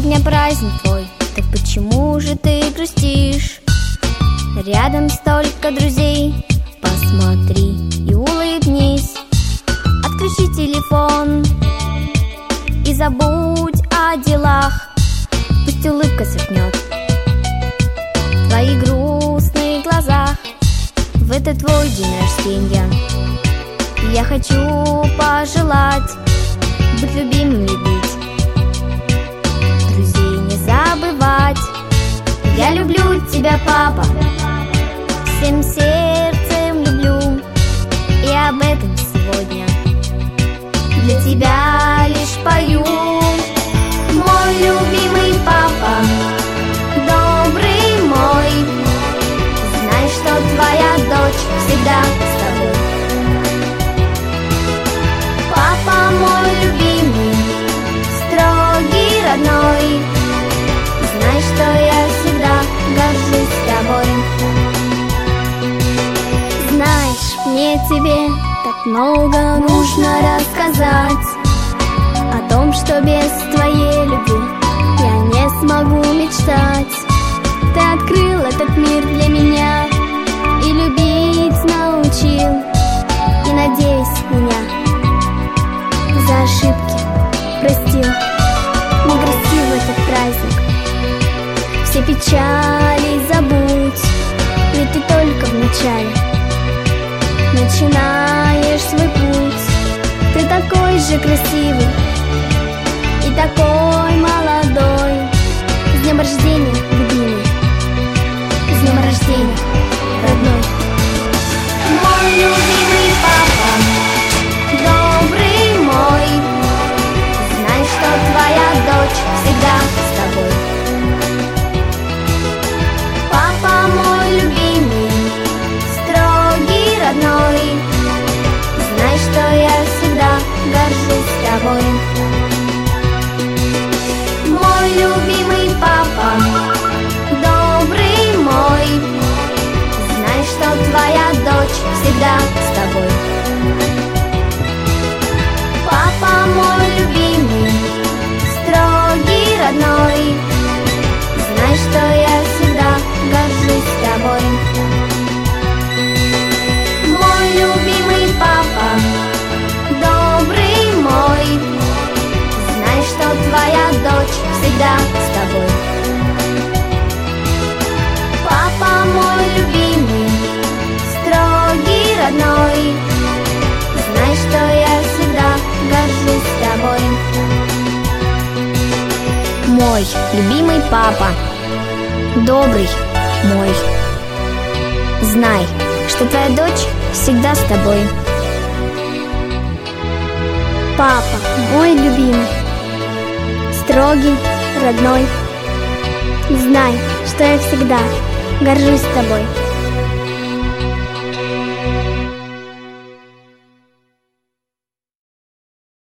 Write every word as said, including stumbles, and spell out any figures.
Сегодня праздник твой, так почему же ты грустишь? Рядом столько друзей, посмотри и улыбнись. Отключи телефон и забудь о делах. Пусть улыбка сверкнет в твоих грустных глазах. В этот твой день рождения я хочу пожелать быть любимым, любить, друзей не забывать. Я люблю тебя, папа, всем сердцем люблю, и об этом сегодня для тебя лишь пою. Мой любимый папа, добрый мой, знай, что твоя дочь всегда с тобой. Папа мой любимый, строгий, родной, знай, что я всегда горжусь тобой. Знаешь, мне тебе так много нужно рассказать о том, что без твоей любви я не смогу мечтать. Ты открыл этот мир для меня и любить научил. И, надеюсь, меня за ошибки простил. Не грусти в этот праздник, все печали забудь, ведь ты только в начале начинаешь свой путь. Ты такой же красивый и такой молодой. С днем рождения, любимый, с днем рождения, родной. Мой любимый папа, добрый мой, знай, что твоя дочь всегда с тобой. Папа мой любимый, строгий, родной, знай, что я всегда горжусь тобой. Мой любимый папа, добрый мой, знай, что твоя дочь всегда с тобой. Папа мой любимый, строгий, родной, знай, что я всегда горжусь тобой. Мой любимый папа, добрый мой, знай, что твоя дочь всегда с тобой. Папа мой любимый, строгий, родной, знай, что я всегда горжусь тобой. Мой любимый папа, добрый мой, знай, что твоя дочь всегда с тобой. Папа мой любимый, строгий, родной, знай, что я всегда горжусь тобой.